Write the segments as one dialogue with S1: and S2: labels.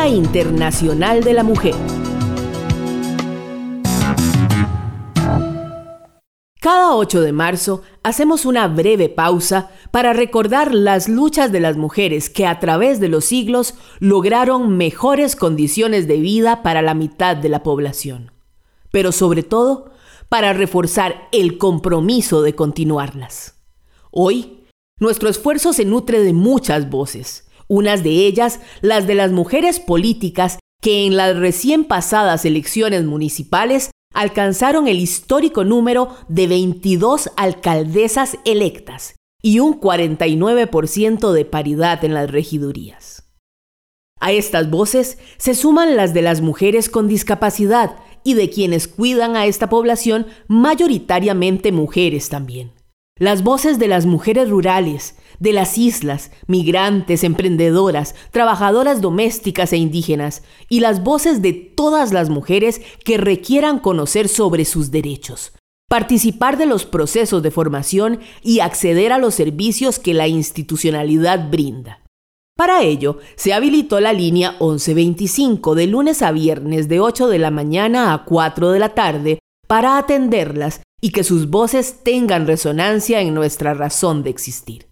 S1: Día Internacional de la Mujer. Cada 8 de marzo hacemos una breve pausa para recordar las luchas de las mujeres que a través de los siglos lograron mejores condiciones de vida para la mitad de la población, pero sobre todo para reforzar el compromiso de continuarlas. Hoy, nuestro esfuerzo se nutre de muchas voces, unas de ellas las de las mujeres políticas que en las recién pasadas elecciones municipales alcanzaron el histórico número de 22 alcaldesas electas y un 49% de paridad en las regidurías. A estas voces se suman las de las mujeres con discapacidad y de quienes cuidan a esta población, mayoritariamente mujeres también. Las voces de las mujeres rurales, de las islas, migrantes, emprendedoras, trabajadoras domésticas e indígenas, y las voces de todas las mujeres que requieran conocer sobre sus derechos, participar de los procesos de formación y acceder a los servicios que la institucionalidad brinda. Para ello, se habilitó la línea 1125 de lunes a viernes de 8 de la mañana a 4 de la tarde para atenderlas y que sus voces tengan resonancia en nuestra razón de existir.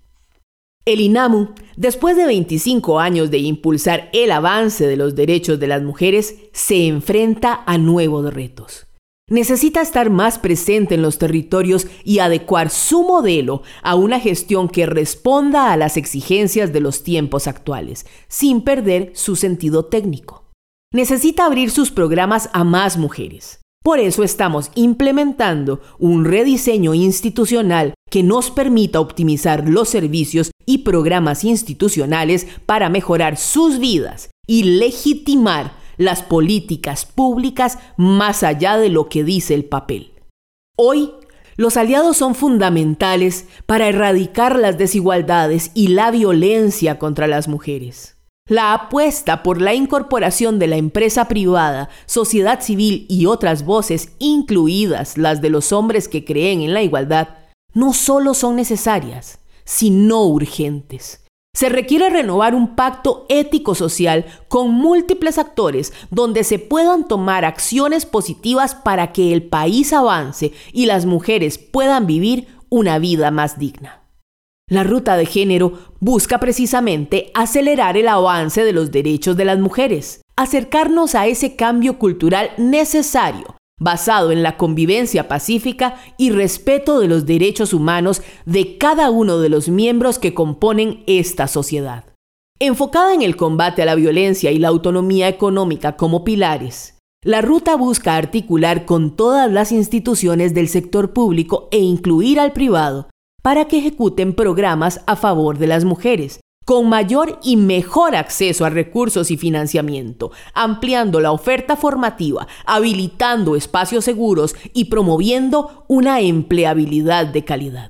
S1: El INAMU, después de 25 años de impulsar el avance de los derechos de las mujeres, se enfrenta a nuevos retos. Necesita estar más presente en los territorios y adecuar su modelo a una gestión que responda a las exigencias de los tiempos actuales, sin perder su sentido técnico. Necesita abrir sus programas a más mujeres. Por eso estamos implementando un rediseño institucional que nos permita optimizar los servicios y programas institucionales para mejorar sus vidas y legitimar las políticas públicas más allá de lo que dice el papel. Hoy, los aliados son fundamentales para erradicar las desigualdades y la violencia contra las mujeres. La apuesta por la incorporación de la empresa privada, sociedad civil y otras voces, incluidas las de los hombres que creen en la igualdad, no solo son necesarias, sino urgentes. Se requiere renovar un pacto ético-social con múltiples actores donde se puedan tomar acciones positivas para que el país avance y las mujeres puedan vivir una vida más digna. La ruta de género busca precisamente acelerar el avance de los derechos de las mujeres, acercarnos a ese cambio cultural necesario, basado en la convivencia pacífica y respeto de los derechos humanos de cada uno de los miembros que componen esta sociedad. Enfocada en el combate a la violencia y la autonomía económica como pilares, la ruta busca articular con todas las instituciones del sector público e incluir al privado para que ejecuten programas a favor de las mujeres, con mayor y mejor acceso a recursos y financiamiento, ampliando la oferta formativa, habilitando espacios seguros y promoviendo una empleabilidad de calidad.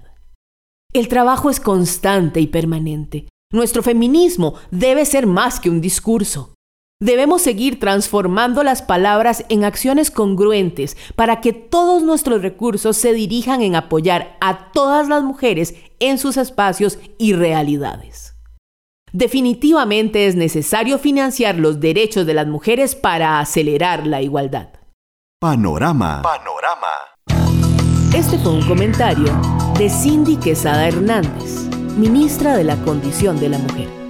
S1: El trabajo es constante y permanente. Nuestro feminismo debe ser más que un discurso. Debemos seguir transformando las palabras en acciones congruentes para que todos nuestros recursos se dirijan en apoyar a todas las mujeres en sus espacios y realidades. Definitivamente es necesario financiar los derechos de las mujeres para acelerar la igualdad.
S2: Panorama.
S1: Este fue un comentario de Cindy Quesada Hernández, ministra de la Condición de la Mujer.